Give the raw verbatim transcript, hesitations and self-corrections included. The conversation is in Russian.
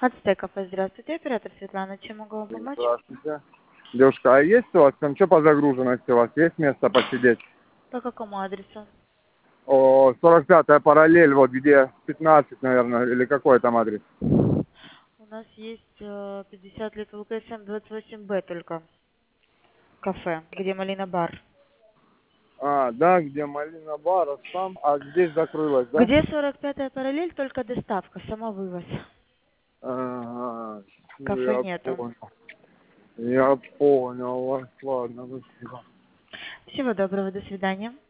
Ацтеков, здравствуйте, оператор Светлана, чем могу вам помочь? Здравствуйте. Девушка, а есть у вас там что по загруженности? У вас есть место посидеть? По какому адресу? О, сорок пятая параллель, вот где пятнадцать, наверное, или какой там адрес? У нас есть э, пятьдесят лет ЛКСМ двадцать восемь Б только. Кафе, где Малина бар. А, да, где Малина бар, там, а здесь закрылась, да? Где сорок пятая параллель, только доставка, самовывоз. Ага, Кафе я нету. понял. Я понял вас, ладно, спасибо. Всего доброго, до свидания.